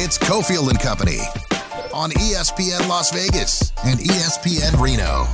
It's Cofield and Company on ESPN Las Vegas and ESPN Reno.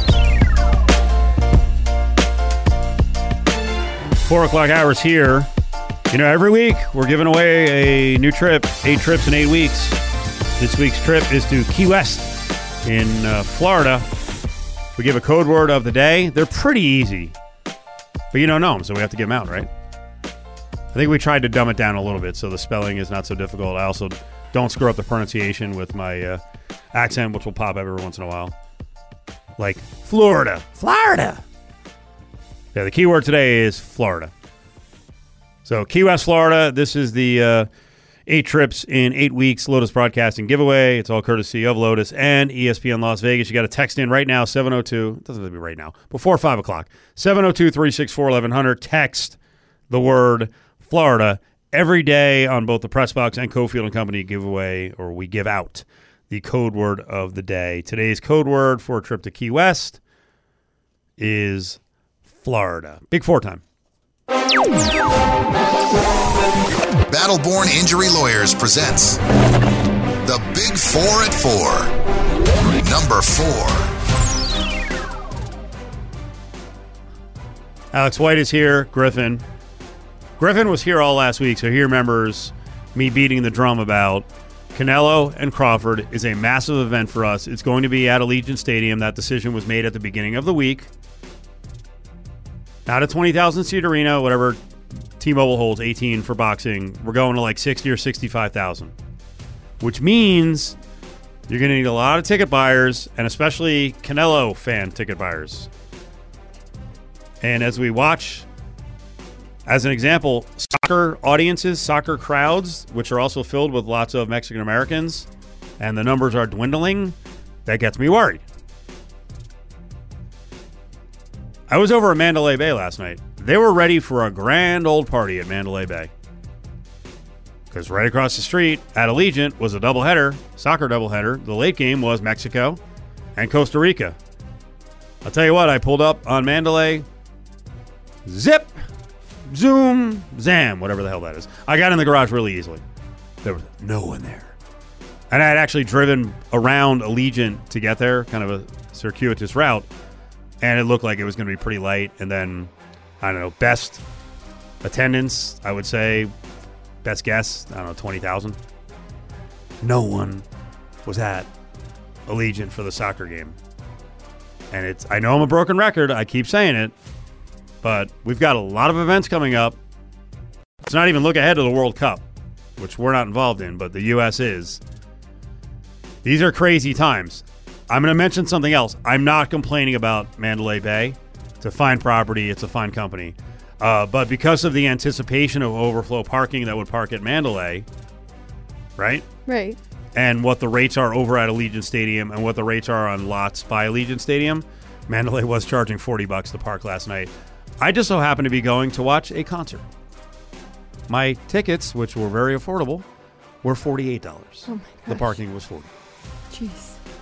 4 o'clock hours here. You know, every week we're giving away a new trip, 8 trips in 8 weeks. This week's trip is to Key West in Florida. We give a code word of the day. They're pretty easy, but you don't know them, so we have to give them out, right? I think we tried to dumb it down a little bit so the spelling is not so difficult. I also don't screw up the pronunciation with my accent, which will pop every once in a while. Like Florida. Florida. Yeah, the key word today is Florida. So Key West, Florida. This is the 8 trips in 8 weeks Lotus Broadcasting giveaway. It's all courtesy of Lotus and ESPN Las Vegas. You got to text in right now, 702. It doesn't have to be right now. Before 5 o'clock. 702-364-1100. Text the word Florida every day on both the Press Box and Cofield and Company giveaway, or we give out the code word of the day. Today's code word for a trip to Key West is Florida. Big 4 time. Battleborn Injury Lawyers presents the Big 4 at 4. Number 4. Alex White is here. Griffin was here all last week, so he remembers me beating the drum about Canelo and Crawford is a massive event for us. It's going to be at Allegiant Stadium. That decision was made at the beginning of the week. Not a 20,000-seat arena, whatever T-Mobile holds, 18 for boxing. We're going to like 60 or 65,000, which means you're going to need a lot of ticket buyers, and especially Canelo fan ticket buyers. And as we watch, as an example, soccer audiences, soccer crowds, which are also filled with lots of Mexican Americans, and the numbers are dwindling, that gets me worried. I was over at Mandalay Bay last night. They were ready for a grand old party at Mandalay Bay. Because right across the street at Allegiant was a doubleheader, soccer doubleheader. The late game was Mexico and Costa Rica. I'll tell you what, I pulled up on Mandalay. Zip, zoom, zam, whatever the hell that is. I got in the garage really easily. There was no one there. And I had actually driven around Allegiant to get there, kind of a circuitous route. And it looked like it was going to be pretty light. And then, I don't know, best attendance, I would say, best guess, I don't know, 20,000. No one was at Allegiant for the soccer game. And I know I'm a broken record. I keep saying it. But we've got a lot of events coming up. Let's not even look ahead to the World Cup, which we're not involved in, but the U.S. is. These are crazy times. I'm going to mention something else. I'm not complaining about Mandalay Bay. It's a fine property. It's a fine company. But because of the anticipation of overflow parking that would park at Mandalay, right? Right. And what the rates are over at Allegiant Stadium and what the rates are on lots by Allegiant Stadium, Mandalay was charging $40 to park last night. I just so happened to be going to watch a concert. My tickets, which were very affordable, were $48. Oh my gosh. The parking was $40. Jeez.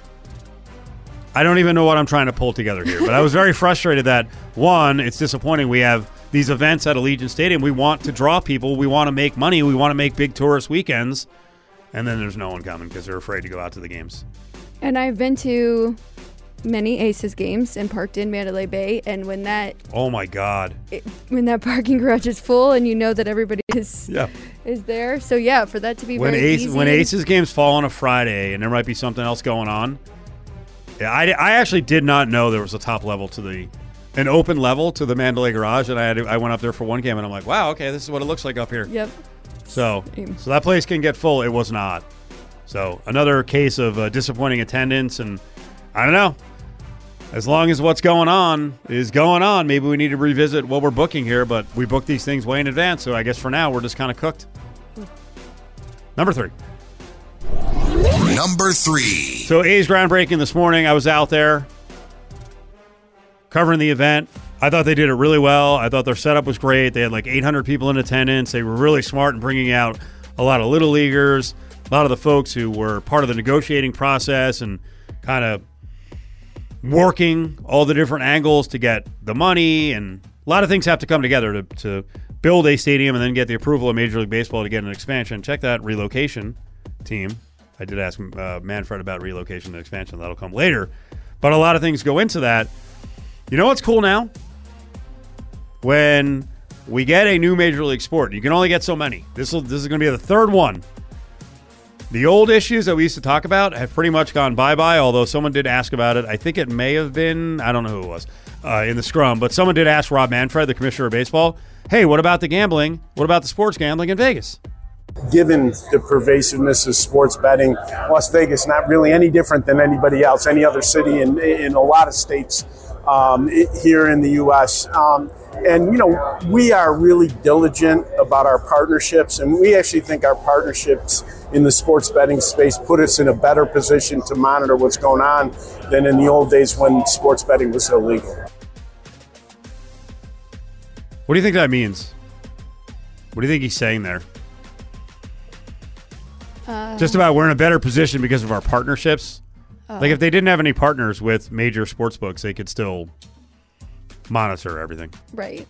I don't even know what I'm trying to pull together here, but I was very frustrated that, one, it's disappointing we have these events at Allegiant Stadium. We want to draw people. We want to make money. We want to make big tourist weekends. And then there's no one coming because they're afraid to go out to the games. And I've been to many Aces games and parked in Mandalay Bay, and when that oh my god when that parking garage is full and you know that everybody is there, so yeah, for that to be when very easy. When Aces games fall on a Friday and there might be something else going on, I actually did not know there was a top level to an open level to the Mandalay garage, and I went up there for one game and I'm like, wow, okay, this is what it looks like up here. Yep. So that place can get full. It was not. So another case of disappointing attendance, and I don't know. As long as what's going on is going on, maybe we need to revisit what we're booking here, but we book these things way in advance, so I guess for now we're just kind of cooked. Number 3. Number 3. So A's groundbreaking this morning. I was out there covering the event. I thought they did it really well. I thought their setup was great. They had like 800 people in attendance. They were really smart in bringing out a lot of little leaguers, a lot of the folks who were part of the negotiating process and kind of working all the different angles to get the money, and a lot of things have to come together to build a stadium and then get the approval of Major League Baseball to get an expansion. Check that relocation team. I did ask Manfred about relocation and expansion. That'll come later. But a lot of things go into that. You know what's cool now? When we get a new Major League sport, you can only get so many. This is going to be the third one. The old issues that we used to talk about have pretty much gone bye-bye, although someone did ask about it. I think it may have been, I don't know who it was, in the scrum, but someone did ask Rob Manfred, the commissioner of baseball, hey, what about the gambling? What about the sports gambling in Vegas? Given the pervasiveness of sports betting, Las Vegas not really any different than anybody else, any other city in a lot of states here in the U.S. And, you know, we are really diligent about our partnerships, and we actually think our partnerships in the sports betting space put us in a better position to monitor what's going on than in the old days when sports betting was illegal. What do you think that means? What do you think he's saying there? Just about we're in a better position because of our partnerships. Like if they didn't have any partners with major sports books, they could still monitor everything. Right.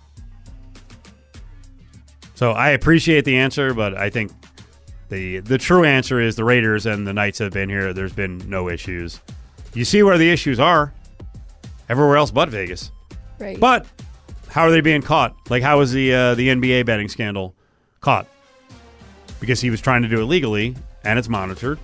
So I appreciate the answer, but I think the true answer is the Raiders and the Knights have been here. There's been no issues. You see where the issues are. Everywhere else but Vegas. Right. But how are they being caught? Like how was the NBA betting scandal caught? Because he was trying to do it legally, and it's monitored.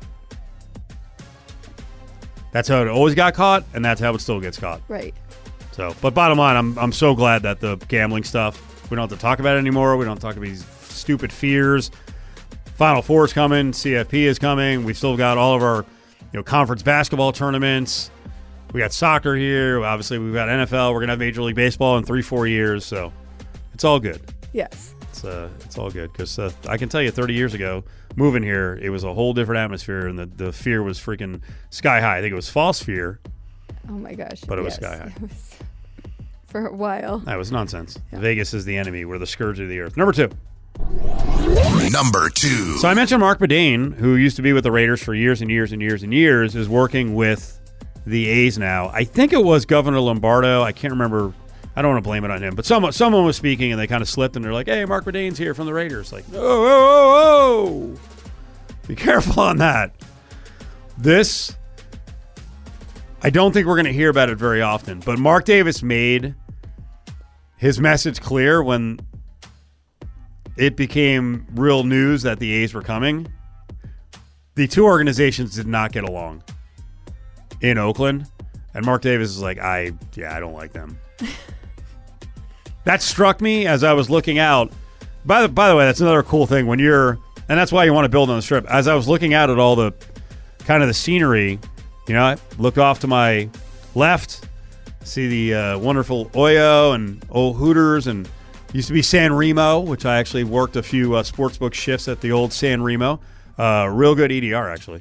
That's how it always got caught, and that's how it still gets caught. Right. So, but bottom line, I'm so glad that the gambling stuff, we don't have to talk about it anymore. We don't talk about these stupid fears. Final Four is coming. CFP is coming. We've still got all of our conference basketball tournaments. We got soccer here. Obviously, we've got NFL. We're going to have Major League Baseball in 3-4 years. So it's all good. Yes. It's all good because I can tell you 30 years ago, moving here, it was a whole different atmosphere, and the fear was freaking sky high. I think it was false fear. Oh, my gosh. But it was sky high. It was for a while. That was nonsense. Yeah. Vegas is the enemy. We're the scourge of the earth. Number two. So I mentioned Mark Bedane, who used to be with the Raiders for years and years and years and years, is working with the A's now. I think it was Governor Lombardo. I can't remember. I don't want to blame it on him, but someone was speaking and they kind of slipped and they're like, hey, Mark Bedane's here from the Raiders. Like, oh, be careful on that. This, I don't think we're going to hear about it very often, but Mark Davis made his message clear when it became real news that the A's were coming. The two organizations did not get along in Oakland, and Mark Davis is like, I don't like them. That struck me as I was looking out. By the way, that's another cool thing when you're, and that's why you want to build on the Strip. As I was looking out at all the kind of the scenery, I looked off to my left, see the wonderful Oyo and old Hooters, and used to be San Remo, which I actually worked a few sportsbook shifts at the old San Remo. Real good EDR, actually.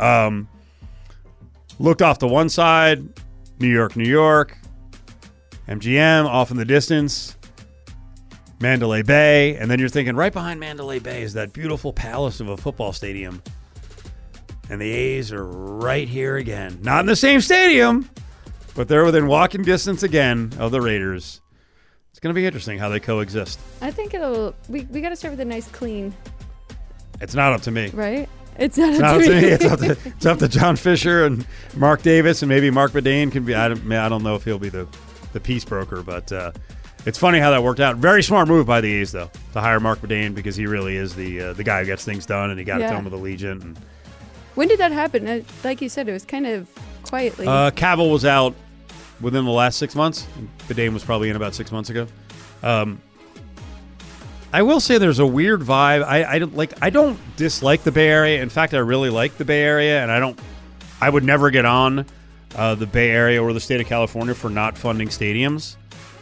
Looked off to one side, New York. MGM off in the distance, Mandalay Bay, and then you're thinking right behind Mandalay Bay is that beautiful palace of a football stadium. And the A's are right here again. Not in the same stadium, but they're within walking distance again of the Raiders. It's going to be interesting how they coexist. I think we got to start with a nice clean. It's not up to me. Right? It's not up to me. It's up to John Fisher and Mark Davis, and maybe Mark Bedane can be, I don't know if he'll be the peace broker, but it's funny how that worked out. Very smart move by the A's, though, to hire Mark Bedane because he really is the guy who gets things done, and he got it done with Allegiant. And when did that happen? Like you said, it was kind of quietly. Cavill was out within the last 6 months. Bedane was probably in about 6 months ago. I will say there's a weird vibe. I don't dislike the Bay Area. In fact, I really like the Bay Area, and I would never get on the Bay Area or the state of California for not funding stadiums.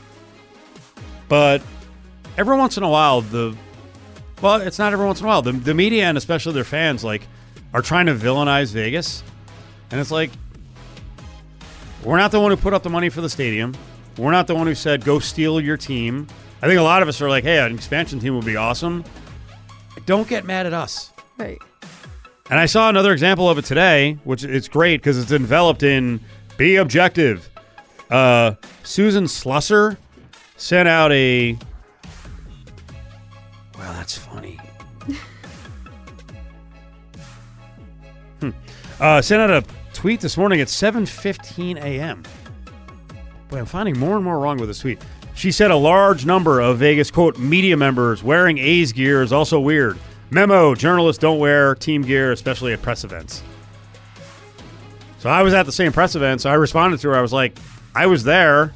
But every once in a while, it's not every once in a while. The media and especially their fans are trying to villainize Vegas. And it's like, we're not the one who put up the money for the stadium. We're not the one who said, go steal your team. I think a lot of us are like, hey, an expansion team would be awesome. Don't get mad at us. Right. And I saw another example of it today, which it's great because it's enveloped in be objective. Susan Slusser sent out a... Well, that's funny. Sent out a tweet this morning at 7:15 a.m. Boy, I'm finding more and more wrong with this tweet. She said a large number of Vegas, quote, media members wearing A's gear is also weird. Memo, journalists don't wear team gear, especially at press events. So I was at the same press event, so I responded to her. I was like, I was there.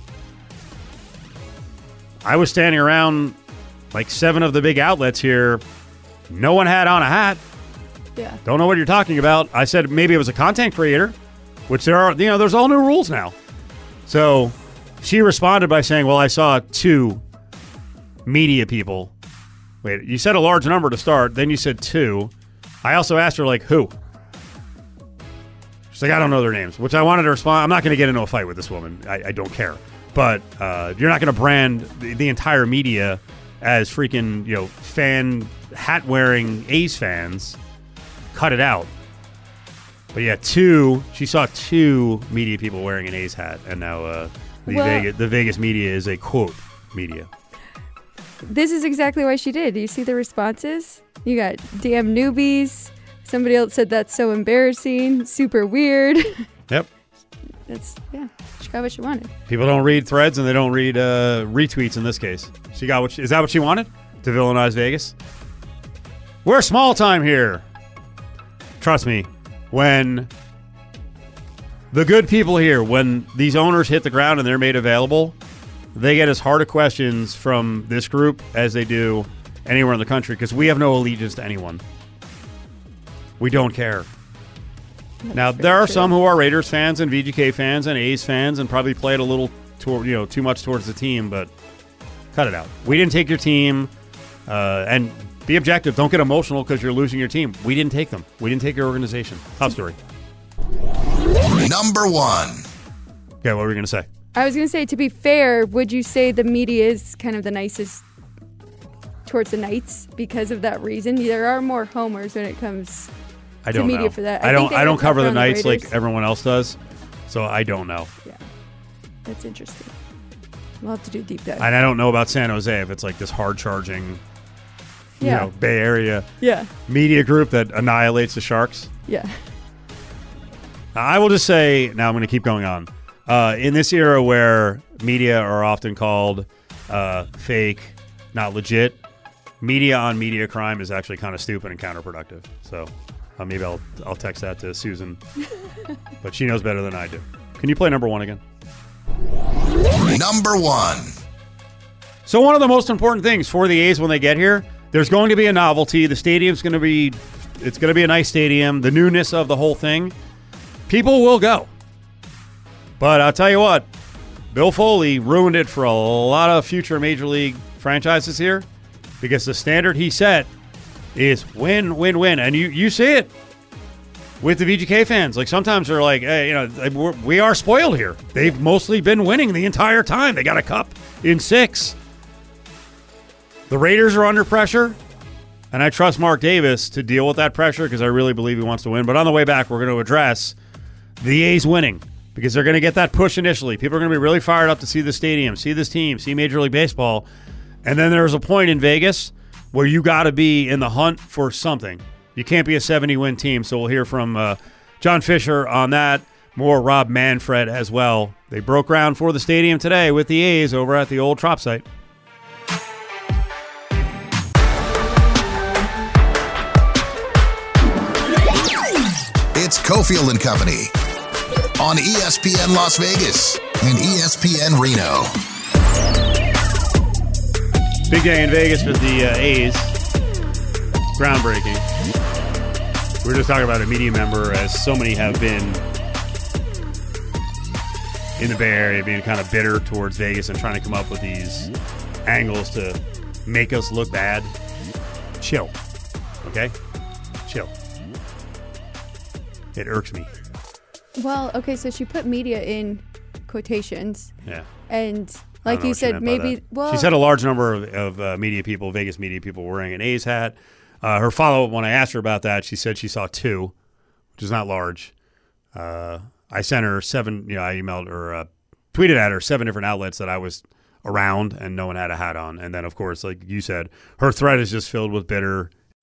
I was standing around like 7 of the big outlets here. No one had on a hat. Yeah. Don't know what you're talking about. I said maybe it was a content creator, which there are, there's all new rules now. So she responded by saying, well, I saw 2 media people. Wait, you said a large number to start, then you said 2. I also asked her, like, who? She's like, I don't know their names, which I wanted to respond. I'm not going to get into a fight with this woman. I don't care. But you're not going to brand the entire media as freaking, fan hat-wearing A's fans. Cut it out. But yeah, she saw 2 media people wearing an A's hat, and now the Vegas media is a, quote, media. This is exactly why she did. Do you see the responses? You got damn newbies. Somebody else said that's so embarrassing, super weird. Yep. She got what she wanted. People don't read threads and they don't read retweets in this case. She got is that what she wanted? To villainize Vegas? We're small time here. Trust me, when the good people here, when these owners hit the ground and they're made available, they get as hard of questions from this group as they do anywhere in the country because we have no allegiance to anyone. We don't care. Now, there are some who are Raiders fans and VGK fans and A's fans and probably played a little too much towards the team, but cut it out. We didn't take your team, and be objective. Don't get emotional because you're losing your team. We didn't take them. We didn't take your organization. Top story. Number 1. Okay, what were you going to say? I was going to say, to be fair, would you say the media is kind of the nicest towards the Knights because of that reason? There are more homers when it comes to media for that. I don't cover the Knights like everyone else does, so I don't know. Yeah, that's interesting. We'll have to do a deep dive. And I don't know about San Jose if it's like this hard-charging, Bay Area media group that annihilates the Sharks. Yeah. I will just say, now I'm going to keep going on. In this era where media are often called fake, not legit, media on media crime is actually kind of stupid and counterproductive. So maybe I'll text that to Susan, but she knows better than I do. Can you play number 1 again? Number 1. So one of the most important things for the A's when they get here, there's going to be a novelty. The stadium's going to be a nice stadium. The newness of the whole thing. People will go. But I'll tell you what, Bill Foley ruined it for a lot of future Major League franchises here because the standard he set is win, win, win. And you see it with the VGK fans. Like sometimes they're like, hey, we are spoiled here. They've mostly been winning the entire time. They got a cup in 6. The Raiders are under pressure, and I trust Mark Davis to deal with that pressure because I really believe he wants to win. But on the way back, we're going to address the A's winning because they're going to get that push initially. People are going to be really fired up to see the stadium, see this team, see Major League Baseball. And then there's a point in Vegas where you got to be in the hunt for something. You can't be a 70-win team. So we'll hear from John Fisher on that. More Rob Manfred as well. They broke ground for the stadium today with the A's over at the old Trop site. It's Cofield and Company on ESPN Las Vegas and ESPN Reno. Big day in Vegas with the A's. Groundbreaking. We were just talking about a media member, as so many have been in the Bay Area, being kind of bitter towards Vegas and trying to come up with these angles to make us look bad. Chill. Okay? Chill. It irks me. Well, okay, so she put media in quotations. Yeah. And like you said, maybe... Well, she said a large number of media people, Vegas media people, wearing an A's hat. Her follow-up, when I asked her about that, she said she saw 2, which is not large. I sent her 7, I emailed or tweeted at her 7 different outlets that I was around and no one had a hat on. And then, of course, like you said, her thread is just filled with bitter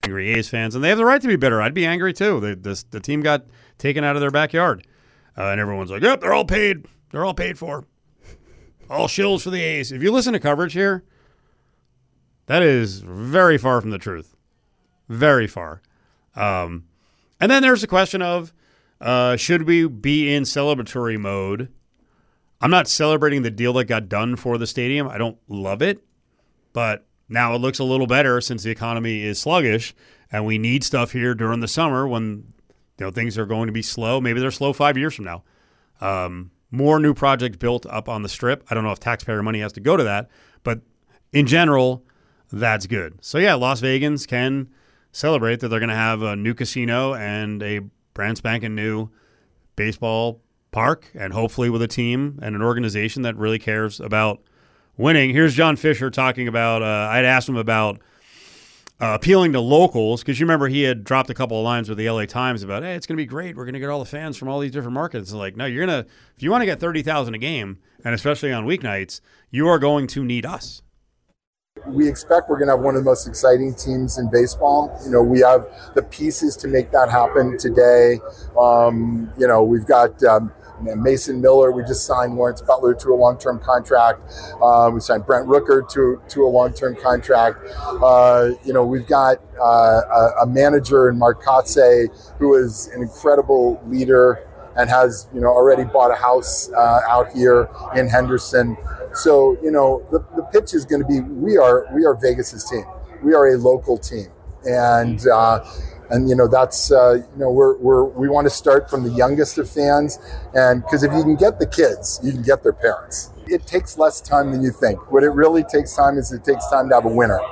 angry A's fans, and they have the right to be bitter. I'd be angry too. The team got taken out of their backyard, and everyone's like, "Yep, they're all paid. They're all paid for. All shills for the A's." If you listen to coverage here, that is very far from the truth. Very far. And then there's the question of should we be in celebratory mode? I'm not celebrating the deal that got done for the stadium. I don't love it, but now it looks a little better since the economy is sluggish and we need stuff here during the summer when things are going to be slow. Maybe they're slow 5 years from now. More new projects built up on the Strip. I don't know if taxpayer money has to go to that, but in general, that's good. So yeah, Las Vegans can celebrate that they're going to have a new casino and a brand spanking new baseball park, and hopefully with a team and an organization that really cares about winning. Here's John Fisher talking about, I'd asked him about appealing to locals, because you remember he had dropped a couple of lines with the LA Times about, hey, it's going to be great. We're going to get all the fans from all these different markets. It's like, no, if you want to get 30,000 a game, and especially on weeknights, you are going to need us. We expect we're going to have one of the most exciting teams in baseball. We have the pieces to make that happen today. We've got Mason Miller. We just signed Lawrence Butler to a long-term contract. We signed Brent Rooker to a long-term contract. We've got a manager in Mark Kotze who is an incredible leader and has already bought a house out here in Henderson. So, the pitch is going to be, we are Vegas's team. We are a local team. And that's, we want to start from the youngest of fans. And because if you can get the kids, you can get their parents. It takes less time than you think. What it really takes time is it takes time to have a winner.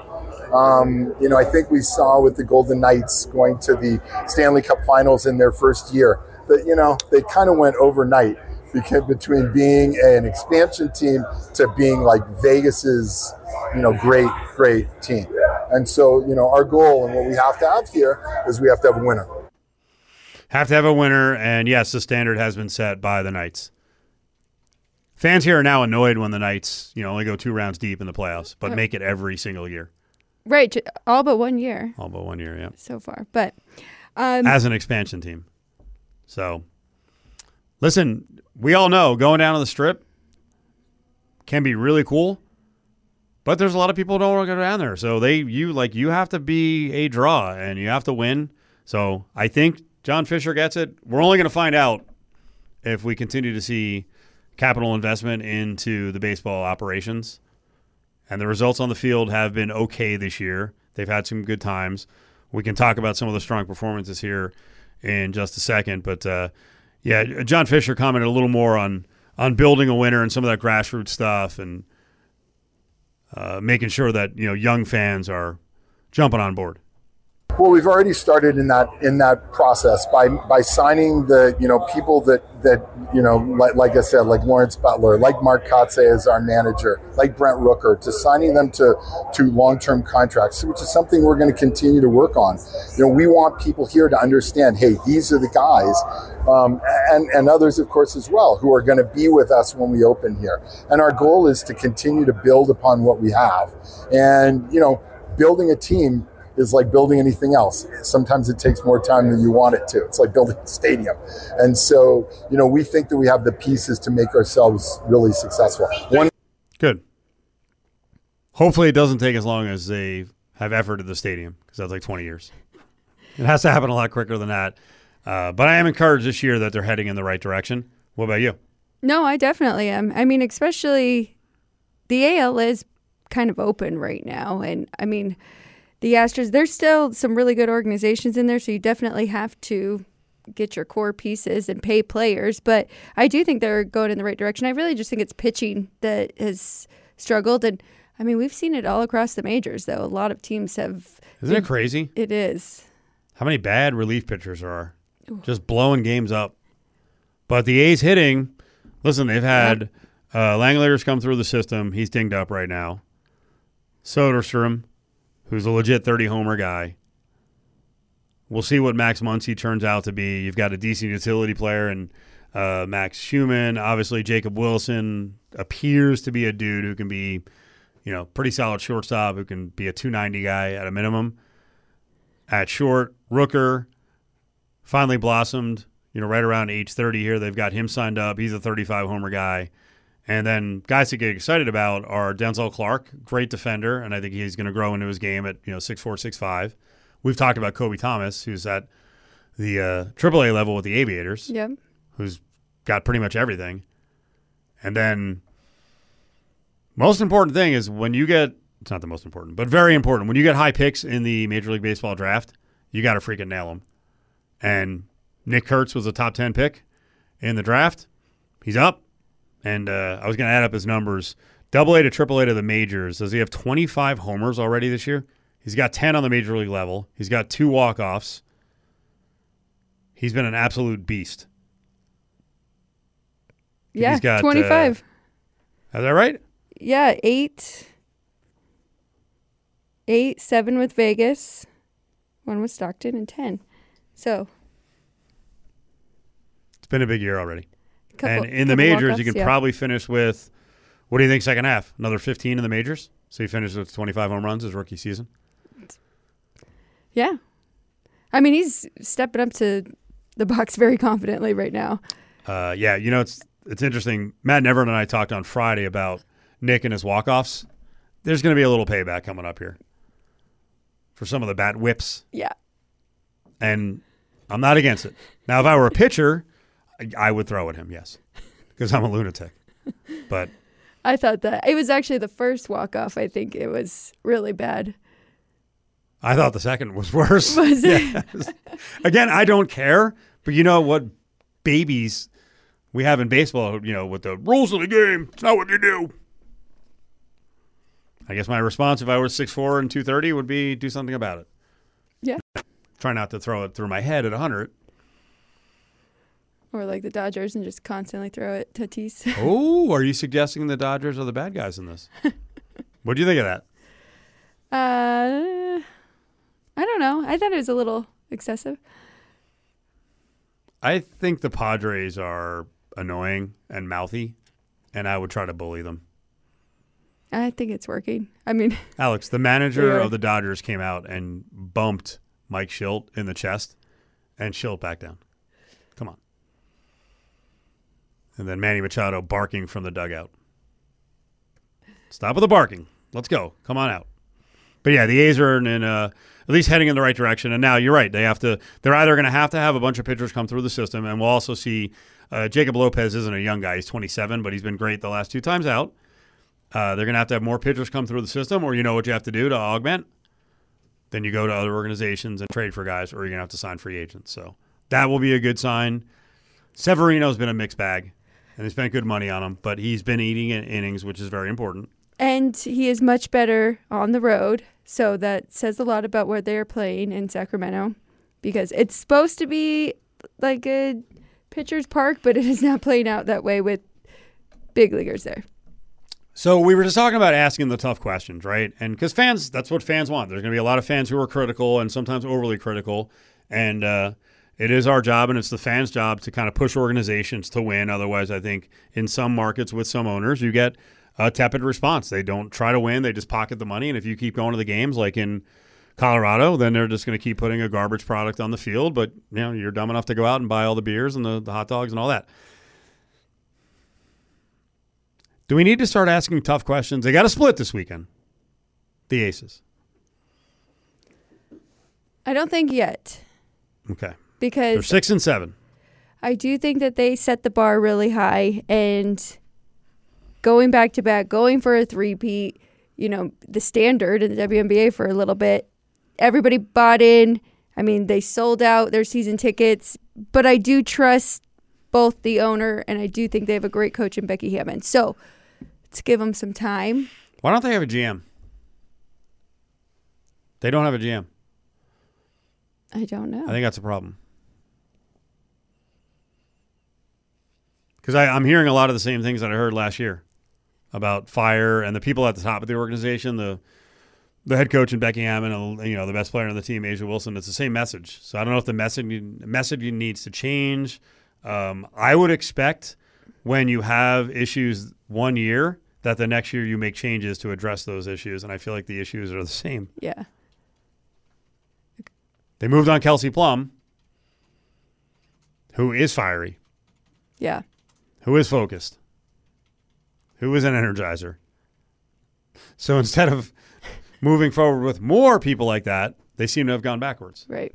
I think we saw with the Golden Knights going to the Stanley Cup Finals in their first year that, they kind of went overnight. Between being an expansion team to being like Vegas's, great team. And so, our goal and what we have to have here is we have to have a winner. Have to have a winner, and yes, the standard has been set by the Knights. Fans here are now annoyed when the Knights, only go 2 rounds deep in the playoffs, but make it every single year. Right, all but 1 year. All but 1 year, yeah. So far, but as an expansion team. So, listen, we all know going down to the Strip can be really cool, but there's a lot of people who don't want to go down there. So you have to be a draw and you have to win. So I think John Fisher gets it. We're only going to find out if we continue to see capital investment into the baseball operations. And the results on the field have been okay this year. They've had some good times. We can talk about some of the strong performances here in just a second, but yeah, John Fisher commented a little more on building a winner and some of that grassroots stuff and making sure that young fans are jumping on board. Well, we've already started in that process by signing the people that like I said, like Lawrence Butler, like Mark Kotze as our manager, like Brent Rooker, to signing them to long-term contracts, which is something we're going to continue to work on. We want people here to understand, hey, these are the guys, and others, of course, as well, who are going to be with us when we open here. And our goal is to continue to build upon what we have. And building a team is like building anything else. Sometimes it takes more time than you want it to. It's like building a stadium. And so, we think that we have the pieces to make ourselves really successful. Good. Hopefully it doesn't take as long as they have effort at the stadium, because that's like 20 years. It has to happen a lot quicker than that. But I am encouraged this year that they're heading in the right direction. What about you? No, I definitely am. I mean, especially the AL is kind of open right now. And I mean, the Astros, there's still some really good organizations in there, so you definitely have to get your core pieces and pay players. But I do think they're going in the right direction. I really just think it's pitching that has struggled. And, I mean, we've seen it all across the majors, though. A lot of teams have. Isn't it crazy? It is. How many bad relief pitchers there are? Ooh. Just blowing games up. But the A's hitting, listen, they've had Langleiter's come through the system. He's dinged up right now. Soderstrom, who's a legit 30-homer guy. We'll see what Max Muncy turns out to be. You've got a decent utility player and Max Schumann. Obviously, Jacob Wilson appears to be a dude who can be, pretty solid shortstop, who can be a 290 guy at a minimum. at short. Rooker finally blossomed, right around age 30 here. They've got him signed up. He's a 35-homer guy. And then guys to get excited about are Denzel Clark, great defender, and I think he's going to grow into his game at 6'4", 6'5". We've talked about Kobe Thomas, who's at the AAA level with the Aviators, Yep. who's got pretty much everything. And then most important thing is when you get – it's not the most important, but very important. When you get high picks in the Major League Baseball draft, you got to freaking nail them. And Nick Kurtz was a top 10 pick in the draft. He's up. And I was going to add up his numbers. AA to AAA to the majors. Does he have 25 homers already this year? He's got 10 on the major league level. He's got 2 walk-offs. He's been an absolute beast. Yeah, he's got 25. Is that right? Yeah, 8, 7 with Vegas, 1 with Stockton, and 10. So it's been a big year already. And in the majors, you can probably finish with, what do you think, second half? Another 15 in the majors? So he finishes with 25 home runs his rookie season? Yeah. I mean, he's stepping up to the box very confidently right now. Yeah, it's interesting. Matt Nevern and I talked on Friday about Nick and his walk-offs. There's going to be a little payback coming up here for some of the bat whips. Yeah. And I'm not against it. Now, if I were a pitcher, I would throw at him, yes, because I'm a lunatic. But I thought that it was actually the first walk-off. I think it was really bad. I thought the second was worse. Was it? Yes. Again, I don't care, but you know what babies we have in baseball, with the rules of the game, it's not what you do. I guess my response if I was 6'4" and 230 would be do something about it. Yeah. Try not to throw it through my head at 100. Or like the Dodgers and just constantly throw it Tatis. Oh, are you suggesting the Dodgers are the bad guys in this? What do you think of that? I don't know. I thought it was a little excessive. I think the Padres are annoying and mouthy, and I would try to bully them. I think it's working. I mean, Alex, the manager of the Dodgers came out and bumped Mike Schilt in the chest, and Schilt back down. Come on. And then Manny Machado barking from the dugout. Stop with the barking. Let's go. Come on out. But yeah, the A's are at least heading in the right direction. And now you're right. They're either going to have a bunch of pitchers come through the system, and we'll also see Jacob Lopez isn't a young guy. He's 27, but he's been great the last 2 times out. They're going to have more pitchers come through the system, or you know what you have to do to augment. Then you go to other organizations and trade for guys, or you're going to have to sign free agents. So that will be a good sign. Severino's been a mixed bag, and they spent good money on him, but he's been eating innings, which is very important. and he is much better on the road. So that says a lot about where they're playing in Sacramento, because it's supposed to be like a pitcher's park, but it is not playing out that way with big leaguers there. So we were just talking about asking the tough questions, right? And because fans, that's what fans want. There's going to be a lot of fans who are critical and sometimes overly critical. And it is our job and it's the fans' job to kind of push organizations to win. Otherwise, I think in some markets with some owners, you get a tepid response. They don't try to win. They just pocket the money. And if you keep going to the games like in Colorado, then they're just going to keep putting a garbage product on the field. But you know, you're dumb enough to go out and buy all the beers and the hot dogs and all that. Do we need to start asking tough questions? They got to split this weekend, the Aces. I don't think yet. Okay. Because they're 6 and 7. I do think that they set the bar really high, and going back to back, going for a three-peat, you know, the standard in the WNBA for a little bit. Everybody bought in. I mean, they sold out their season tickets, but I do trust both the owner and I do think they have a great coach in Becky Hammond. So let's give them some time. Why don't they have a GM? They don't have a GM. I don't know. I think that's a problem. Because I'm hearing a lot of the same things that I heard last year about fire and the people at the top of the organization, the head coach in Becky Hammond, and you know, the best player on the team, A'ja Wilson. It's the same message. So I don't know if the messaging needs to change. I would expect when you have issues one year that the next year you make changes to address those issues, and I feel like the issues are the same. Yeah. They moved on Kelsey Plum, who is fiery, Yeah. who is focused, who is an energizer. So instead of moving forward with more people like that, they seem to have gone backwards. Right.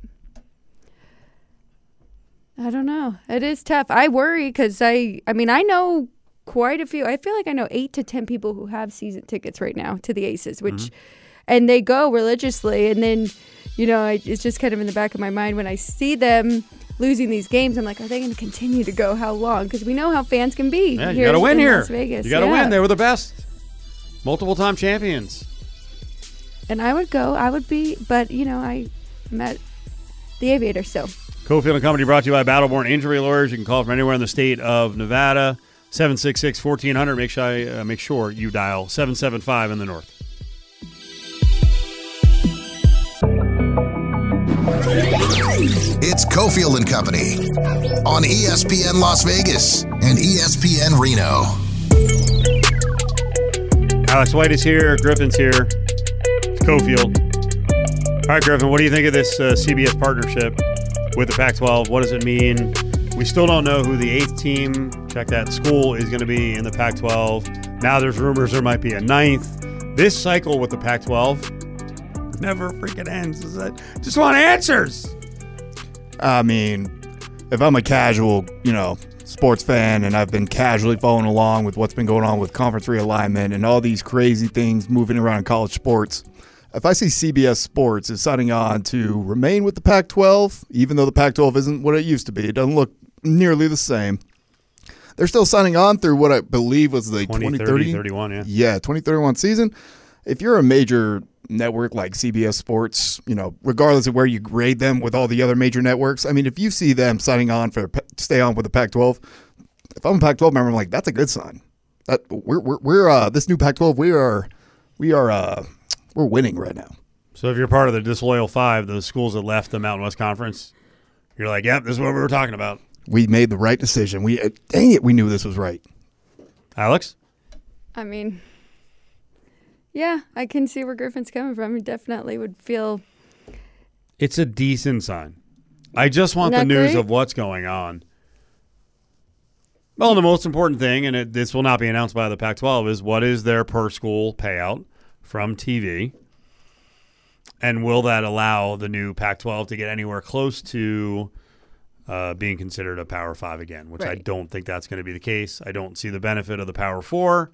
I don't know. It is tough. I worry because I know quite a few. I feel like I know 8 to 10 people who have season tickets right now to the Aces, which, and they go religiously. And then, it's just kind of in the back of my mind when I see them losing these games. I'm like, are they going to continue to go? How long? Because we know how fans can be. Yeah, you got to win here. Las Vegas. You got to win. They were the best. Multiple time champions. And I would go. I would be, but I'm at the Aviator still. Cofield and Company brought to you by Battleborn Injury Lawyers. You can call from anywhere in the state of Nevada. 766-1400. Make sure you dial 775 in the north. It's Cofield and Company on ESPN Las Vegas and ESPN Reno. Alex White is here. Griffin's here. It's Cofield. All right, Griffin, what do you think of this CBS partnership with the Pac-12? What does it mean? We still don't know who the 8th team, check that, school is going to be in the Pac-12. Now there's rumors there might be a 9th. This cycle with the Pac-12 never freaking ends. Just want answers. I mean, if I'm a casual, sports fan and I've been casually following along with what's been going on with conference realignment and all these crazy things moving around in college sports, if I see CBS Sports is signing on to remain with the Pac-12, even though the Pac-12 isn't what it used to be, it doesn't look nearly the same. They're still signing on through what I believe was the 2030, 31, yeah. Yeah, 2031 season. If you're a major network like CBS Sports, regardless of where you grade them with all the other major networks, I mean, if you see them signing on to stay on with the Pac-12, if I'm a Pac-12 member, I'm like, that's a good sign. That we're this new Pac-12, we're winning right now. So if you're part of the disloyal 5, the schools that left the Mountain West Conference, you're like, yep, this is what we were talking about. We made the right decision. Dang it, we knew this was right. Alex? I mean, yeah, I can see where Griffin's coming from. He definitely would feel. It's a decent sign. I just want the news of what's going on. Well, the most important thing, and this will not be announced by the Pac-12, is what is their per-school payout from TV, and will that allow the new Pac-12 to get anywhere close to being considered a Power 5 again, which I don't think that's going to be the case. I don't see the benefit of the Power 4.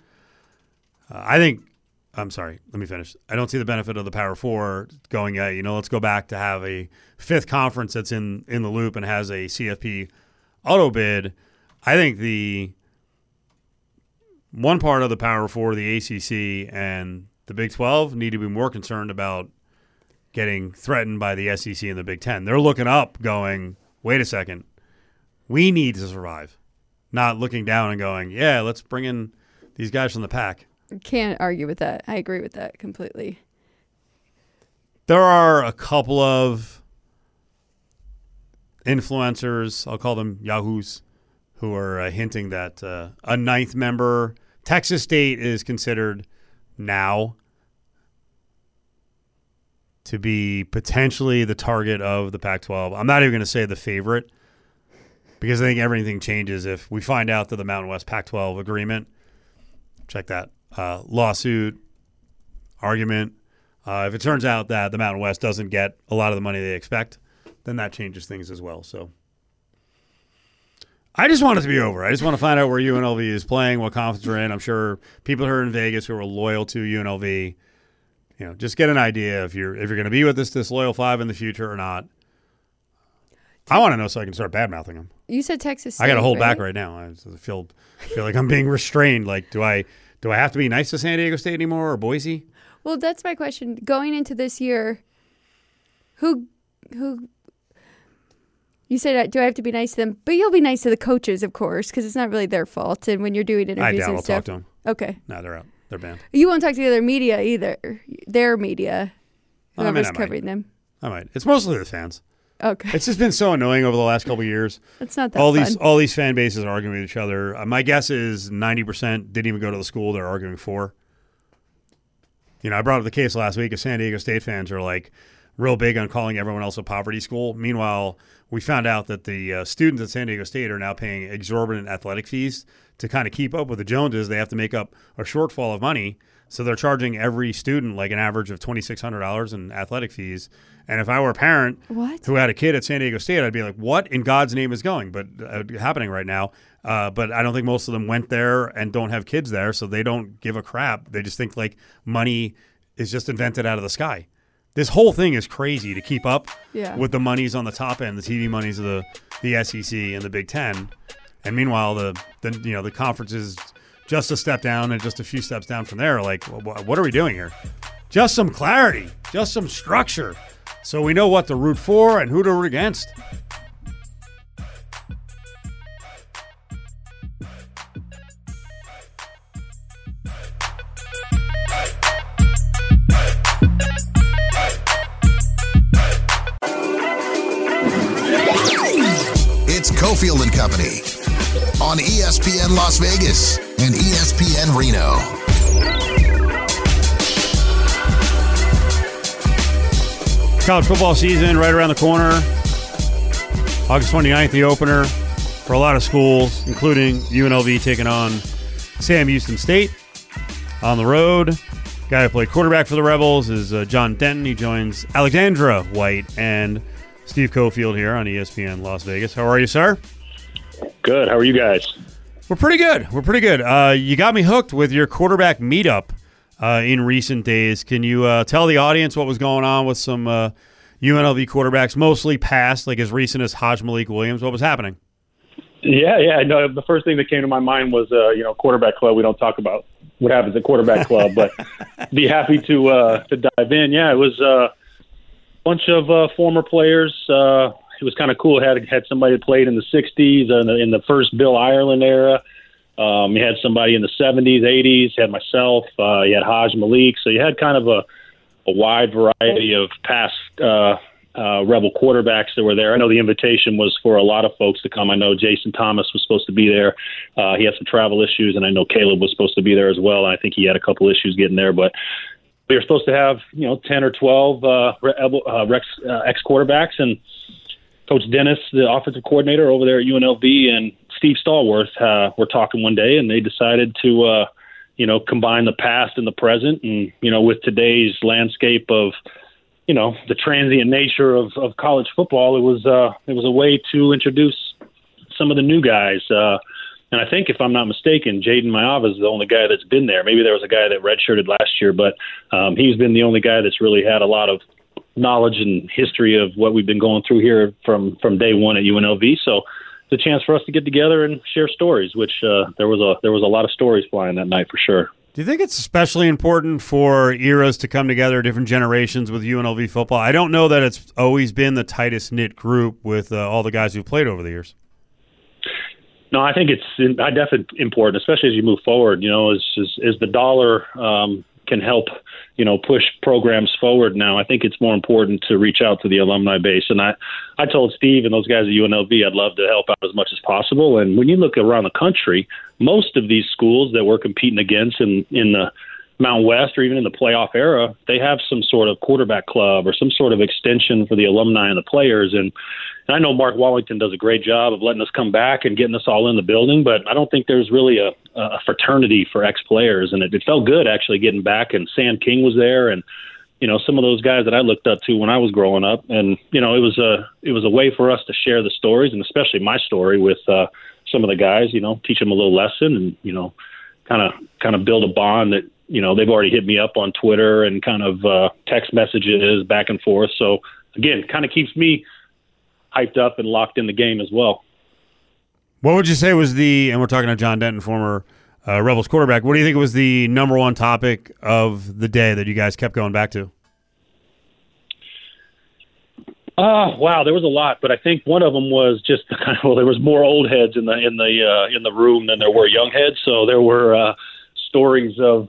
I'm sorry, let me finish. I don't see the benefit of the Power 4 going, let's go back to have a 5th conference that's in the loop and has a CFP auto bid. I think the one part of the Power 4, the ACC and the Big 12, need to be more concerned about getting threatened by the SEC and the Big 10. They're looking up going, wait a second, we need to survive. Not looking down and going, yeah, let's bring in these guys from the Pac. Can't argue with that. I agree with that completely. There are a couple of influencers, I'll call them yahoos, who are hinting that a 9th member, Texas State is considered now to be potentially the target of the Pac-12. I'm not even going to say the favorite because I think everything changes if we find out that the Mountain West Pac-12 agreement, check that, lawsuit, argument, if it turns out that the Mountain West doesn't get a lot of the money they expect, then that changes things as well. So I just want it to be over. I just want to find out where UNLV is playing, what conference they're in. I'm sure people here in Vegas who are loyal to UNLV, just get an idea if you're going to be with this disloyal 5 in the future or not. I want to know so I can start bad-mouthing them. You said Texas State, I got to hold back right now. I feel like I'm being restrained. Like, do I have to be nice to San Diego State anymore or Boise? Well, that's my question. Going into this year, who you said, do I have to be nice to them? But you'll be nice to the coaches, of course, because it's not really their fault. And when you're doing interviews and stuff. I'll talk to them. Okay. No, they're out. They're banned. You won't talk to the other media either. Their media. Whoever's I covering them. I might. It's mostly the fans. Okay. It's just been so annoying over the last couple of years. It's not that fun. All these fan bases are arguing with each other. My guess is 90% didn't even go to the school they're arguing for. I brought up the case last week of San Diego State fans are like real big on calling everyone else a poverty school. Meanwhile, we found out that the students at San Diego State are now paying exorbitant athletic fees to kind of keep up with the Joneses. They have to make up a shortfall of money. So they're charging every student like an average of $2,600 in athletic fees. And if I were a parent who had a kid at San Diego State, I'd be like, what in God's name is happening right now? But I don't think most of them went there and don't have kids there, so they don't give a crap. They just think like money is just invented out of the sky. This whole thing is crazy to keep up with the monies on the top end, the TV monies of the SEC and the Big Ten. And meanwhile, the conference is just a step down and just a few steps down from there. Like, what are we doing here? Just some clarity, just some structure, so we know what to root for and who to root against. It's Cofield and Company on ESPN Las Vegas and ESPN Reno. College football season right around the corner. August 29th, the opener for a lot of schools, including UNLV taking on Sam Houston State on the road. Guy who played quarterback for the Rebels is John Denton. He joins Alexandra White and Steve Cofield here on ESPN Las Vegas. How are you, sir? Good. How are you guys? We're pretty good. You got me hooked with your quarterback meetup in recent days. Can you tell the audience what was going on with some UNLV quarterbacks, mostly past, like as recent as Hajj Malik Williams? What was happening? Yeah. No, the first thing that came to my mind was, quarterback club. We don't talk about what happens at quarterback club, but be happy to dive in. Yeah, it was a bunch of former players. It was kind of cool. Had somebody that played in the 60s in the first Bill Ireland era. You had somebody in the 70s, 80s. You had myself. You had Hajj Malik. So you had kind of a wide variety of past Rebel quarterbacks that were there. I know the invitation was for a lot of folks to come. I know Jason Thomas was supposed to be there. He had some travel issues, and I know Caleb was supposed to be there as well. I think he had a couple issues getting there, but we were supposed to have 10 or 12 ex-quarterbacks, and Coach Dennis, the offensive coordinator over there at UNLV, and Steve Stallworth were talking one day, and they decided to combine the past and the present. And with today's landscape of the transient nature of college football, it was a way to introduce some of the new guys. And I think, if I'm not mistaken, Jaden Mayava is the only guy that's been there. Maybe there was a guy that redshirted last year, but he's been the only guy that's really had a lot of knowledge and history of what we've been going through here from day one at UNLV. So it's a chance for us to get together and share stories, which there was a lot of stories flying that night for sure. Do you think it's especially important for eras to come together, different generations with UNLV football? I don't know that it's always been the tightest knit group with all the guys who've played over the years. No, I think it's definitely important, especially as you move forward. As the dollar can help, push programs forward now, I think it's more important to reach out to the alumni base. And I told Steve and those guys at UNLV I'd love to help out as much as possible. And when you look around the country, most of these schools that we're competing against in the Mountain West or even in the playoff era, they have some sort of quarterback club or some sort of extension for the alumni and the players. And I know Mark Wallington does a great job of letting us come back and getting us all in the building, but I don't think there's really a fraternity for ex-players. And it felt good actually getting back, and Sam King was there, and some of those guys that I looked up to when I was growing up. And it was a way for us to share the stories, and especially my story with some of the guys, teach them a little lesson, and kind of build a bond that they've already hit me up on Twitter and kind of text messages back and forth. So again, kind of keeps me hyped up and locked in the game as well. What would you say was and we're talking to John Denton, former Rebels quarterback, what do you think was the number one topic of the day that you guys kept going back to? Wow, there was a lot, but I think one of them was just there was more old heads in the room than there were young heads. So there were stories of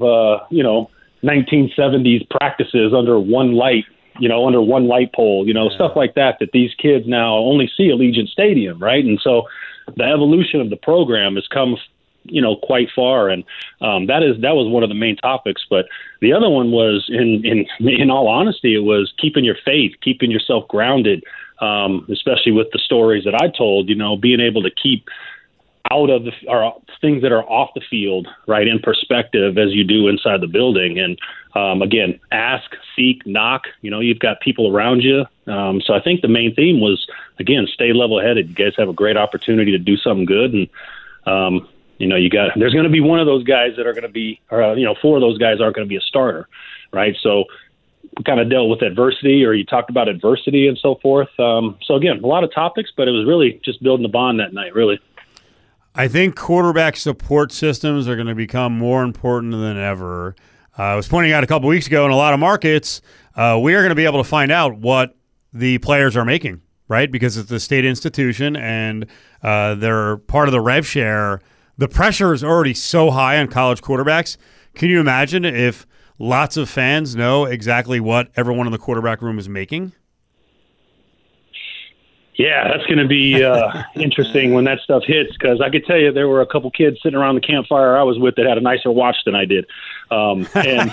1970s practices under one light pole, stuff like that these kids now only see Allegiant Stadium, right? And so the evolution of the program has come quite far. And that was one of the main topics. But the other one was, in all honesty, it was keeping your faith, keeping yourself grounded, especially with the stories that I told, being able to keep out of or things that are off the field, right, in perspective as you do inside the building. And again, ask, seek, knock. You've got people around you. So I think the main theme was, again, stay level-headed. You guys have a great opportunity to do something good, and there's going to be one of those guys that are going to be, or 4 of those guys aren't going to be a starter, right? So we kind of dealt with adversity, or you talked about adversity and so forth. So again, a lot of topics, but it was really just building the bond that night, really. I think quarterback support systems are going to become more important than ever. I was pointing out a couple weeks ago, in a lot of markets, we are going to be able to find out what the players are making, right? Because it's a state institution and they're part of the rev share. The pressure is already so high on college quarterbacks. Can you imagine if lots of fans know exactly what everyone in the quarterback room is making? Yeah, that's going to be interesting when that stuff hits, because I could tell you there were a couple kids sitting around the campfire I was with that had a nicer watch than I did. And,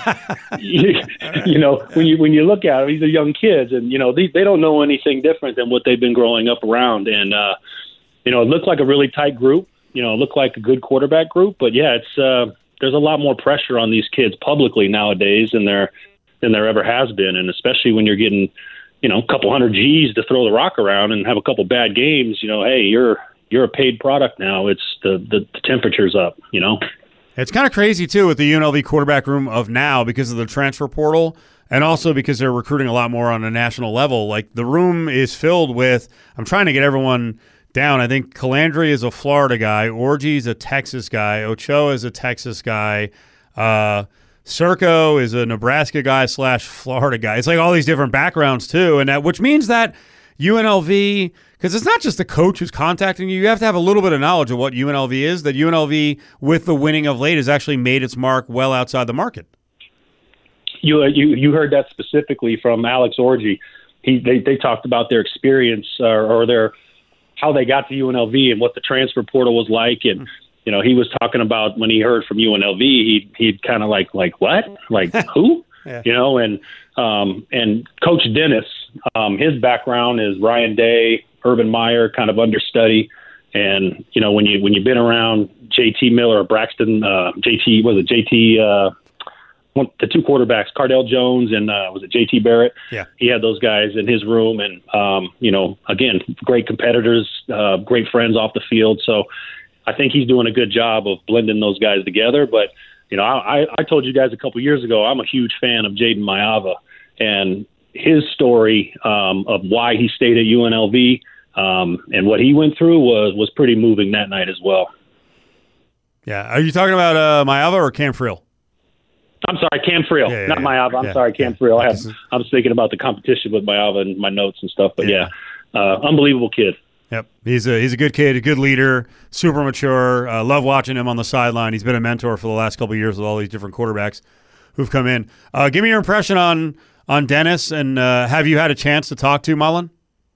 when you look at them, these are young kids, and, they don't know anything different than what they've been growing up around. And, it looked like a really tight group, it looked like a good quarterback group. But, yeah, it's there's a lot more pressure on these kids publicly nowadays than there ever has been, and especially when you're getting – a couple hundred G's to throw the rock around and have a couple bad games, hey, you're a paid product now. It's the temperature's up, It's kind of crazy, too, with the UNLV quarterback room of now because of the transfer portal, and also because they're recruiting a lot more on a national level. Like, the room is filled with, I'm trying to get everyone down. I think Calandri is a Florida guy. Orji's a Texas guy. Ochoa is a Texas guy. Circo is a Nebraska guy / Florida guy. It's like all these different backgrounds too, and which means that UNLV, because it's not just the coach who's contacting you. You have to have a little bit of knowledge of what UNLV is. That UNLV, with the winning of late, has actually made its mark well outside the market. You heard that specifically from Alex Orji. They talked about their experience or their how they got to UNLV and what the transfer portal was like, and. He was talking about when he heard from UNLV, he'd kind of like what? Like who? Yeah. And Coach Dennis, his background is Ryan Day, Urban Meyer, kind of understudy. And, when you've been around JT Miller or Braxton, the 2 quarterbacks, Cardell Jones and was it JT Barrett? Yeah. He had those guys in his room, and, again, great competitors, great friends off the field. So, I think he's doing a good job of blending those guys together. But, I told you guys a couple years ago, I'm a huge fan of Jaden Mayava, and his story of why he stayed at UNLV and what he went through was pretty moving that night as well. Yeah. Are you talking about Mayava or Cam Friel? I'm sorry, Cam Friel, not Mayava. I'm sorry, Cam Friel. I was thinking about the competition with Mayava and my notes and stuff. But, unbelievable kid. Yep, he's a good kid, a good leader, super mature. Love watching him on the sideline. He's been a mentor for the last couple of years with all these different quarterbacks who've come in. Give me your impression on Dennis, and have you had a chance to talk to Mullen?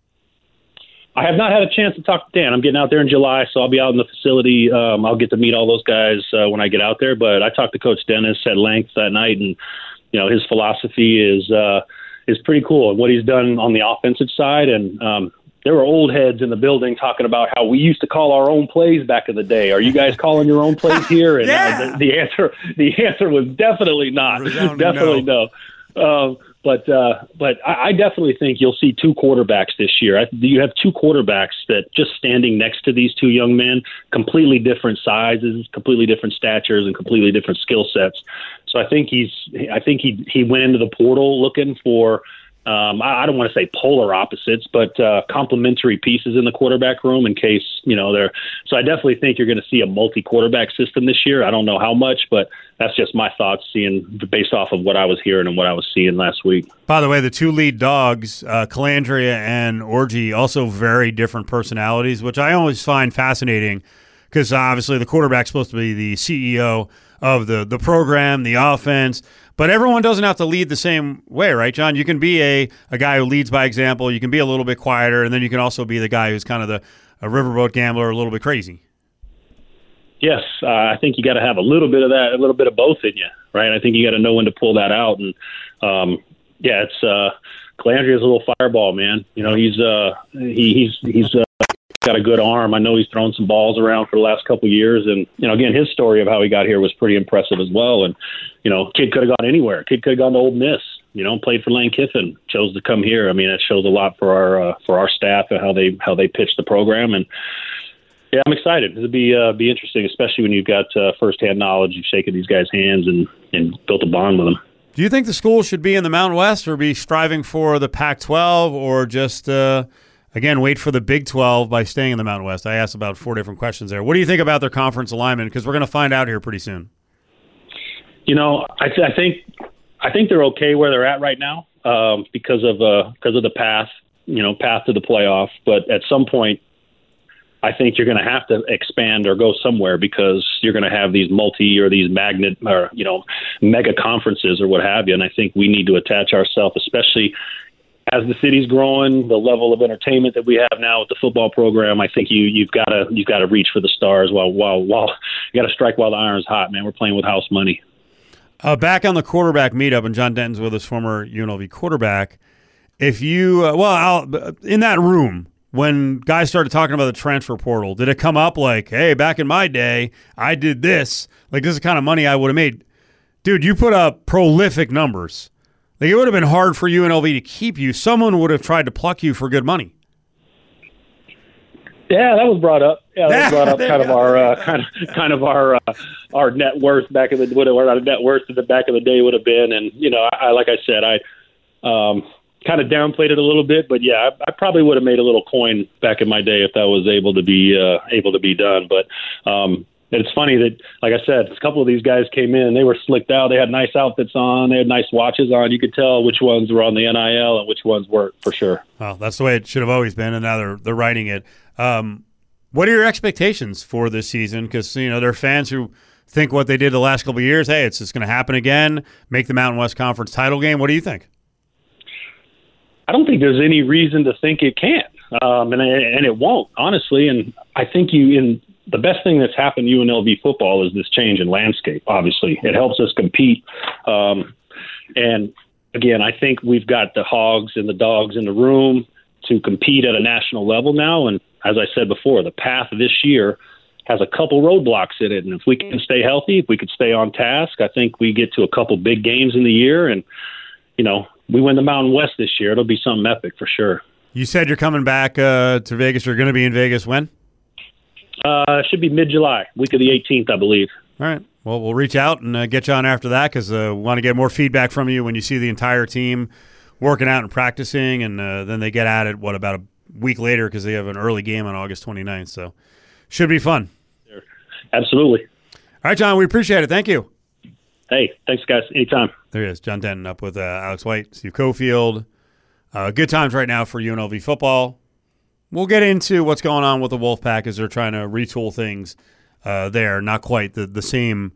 I have not had a chance to talk to Dan. I'm getting out there in July, so I'll be out in the facility. I'll get to meet all those guys when I get out there. But I talked to Coach Dennis at length that night, and his philosophy is pretty cool, and what he's done on the offensive side. And there were old heads in the building talking about how we used to call our own plays back in the day. Are you guys calling your own plays here? And the answer was definitely not. Definitely no. But I definitely think you'll see 2 quarterbacks this year. You have 2 quarterbacks that just standing next to these 2 young men, completely different sizes, completely different statures, and completely different skill sets. So I think he went into the portal looking for. I don't want to say polar opposites, but complementary pieces in the quarterback room in case, they're. So I definitely think you're going to see a multi-quarterback system this year. I don't know how much, but that's just my thoughts based off of what I was hearing and what I was seeing last week. By the way, the 2 lead dogs, Calandria and Orji, also very different personalities, which I always find fascinating because obviously the quarterback's supposed to be the CEO of the program, the offense. But everyone doesn't have to lead the same way, right, John? You can be a guy who leads by example. You can be a little bit quieter, and then you can also be the guy who's kind of a riverboat gambler, a little bit crazy. Yes, I think you got to have a little bit of that, a little bit of both in you, right? I think you got to know when to pull that out. And it's Calandria's a little fireball, man. You know, he's got a good arm. I know he's thrown some balls around for the last couple of years, and again, his story of how he got here was pretty impressive as well. And kid could have gone anywhere. Kid could have gone to Ole Miss. Played for Lane Kiffin, chose to come here. I mean, that shows a lot for our staff and how they pitch the program. And yeah, I'm excited. It'll be interesting, especially when you've got firsthand knowledge. You've shaken these guys' hands and built a bond with them. Do you think the school should be in the Mountain West or be striving for the Pac-12 or just, again, wait for the Big 12 by staying in the Mountain West? I asked about 4 different questions there. What do you think about their conference alignment? Because we're going to find out here pretty soon. I think they're okay where they're at right now because of the path to the playoff. But at some point, I think you're going to have to expand or go somewhere because you're going to have these these magnet or mega conferences or what have you. And I think we need to attach ourselves, especially as the city's growing, the level of entertainment that we have now with the football program. I think you've got to reach for the stars while you got to strike while the iron's hot, man. We're playing with house money. Back on the quarterback meetup, and John Denton's with us, former UNLV quarterback. If you in that room, when guys started talking about the transfer portal, did it come up like, hey, back in my day, I did this. Like, this is the kind of money I would have made. Dude, you put up prolific numbers. Like, it would have been hard for UNLV to keep you. Someone would have tried to pluck you for good money. Yeah, that was brought up. Yeah, that was brought up our net worth back in the what our net worth in the back of the day would have been. And I kind of downplayed it a little bit, but yeah, I probably would have made a little coin back in my day if that was able to be done. But it's funny that, like I said, a couple of these guys came in, they were slicked out, they had nice outfits on, they had nice watches on. You could tell which ones were on the NIL and which ones weren't, for sure. Well, that's the way it should have always been, and now they're writing it. What are your expectations for this season? Because there are fans who think what they did the last couple of years, hey, it's just going to happen again, make the Mountain West Conference title game. What do you think? I don't think there's any reason to think it can't, and it won't, honestly. And I think the best thing that's happened to UNLV football is this change in landscape. Obviously, it helps us compete. And again, I think we've got the hogs and the dogs in the room to compete at a national level now. And as I said before, the path this year has a couple roadblocks in it. And if we can stay healthy, if we could stay on task, I think we get to a couple big games in the year. And we win the Mountain West this year, it'll be something epic for sure. You said you're coming back to Vegas. You're going to be in Vegas when? It should be mid-July, week of the 18th, I believe. All right. Well, we'll reach out and get you on after that because we want to get more feedback from you when you see the entire team working out and practicing, and then they get at it, about a week later because they have an early game on August 29th. So should be fun. Absolutely. All right, John, we appreciate it. Thank you. Hey, thanks, guys. Anytime. There he is, John Denton, up with Alex White, Steve Cofield. Good times right now for UNLV football. We'll get into what's going on with the Wolfpack as they're trying to retool things there. Not quite the same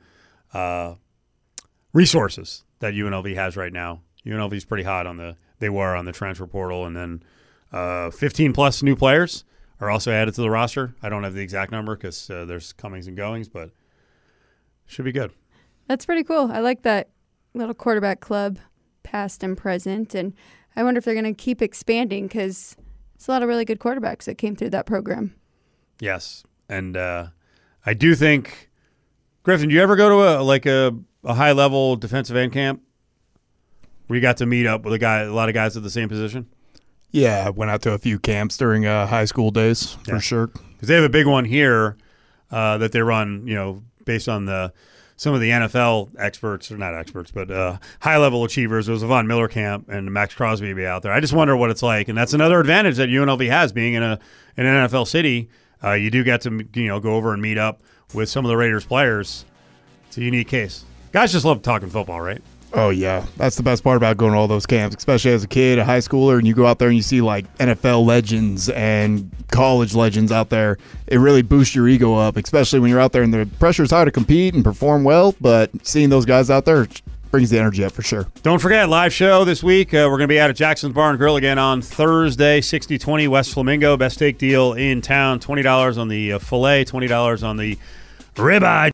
resources that UNLV has right now. UNLV is pretty hot on the transfer portal, and then 15-plus new players are also added to the roster. I don't have the exact number because there's comings and goings, but should be good. That's pretty cool. I like that little quarterback club, past and present, and I wonder if they're going to keep expanding because it's a lot of really good quarterbacks that came through that program. Yes, and I do think, Griffin, do you ever go to a high-level defensive end camp where you got to meet up with a lot of guys at the same position? Yeah, I went out to a few camps during high school days for sure. Because they have a big one here that they run, based on some of the NFL experts, or not experts, but high-level achievers. It was a Von Miller camp, and Max Crosby will be out there. I just wonder what it's like, and that's another advantage that UNLV has, being in an NFL city. You do get to go over and meet up with some of the Raiders players. It's a unique case. Guys just love talking football, right? Oh, yeah. That's the best part about going to all those camps, especially as a kid, a high schooler, and you go out there and you see, NFL legends and college legends out there. It really boosts your ego up, especially when you're out there and the pressure's high to compete and perform well, but seeing those guys out there brings the energy up for sure. Don't forget, live show this week. We're going to be out at Jackson's Bar and Grill again on Thursday, 60-20 West Flamingo. Best steak deal in town, $20 on the filet, $20 on the Ribeye.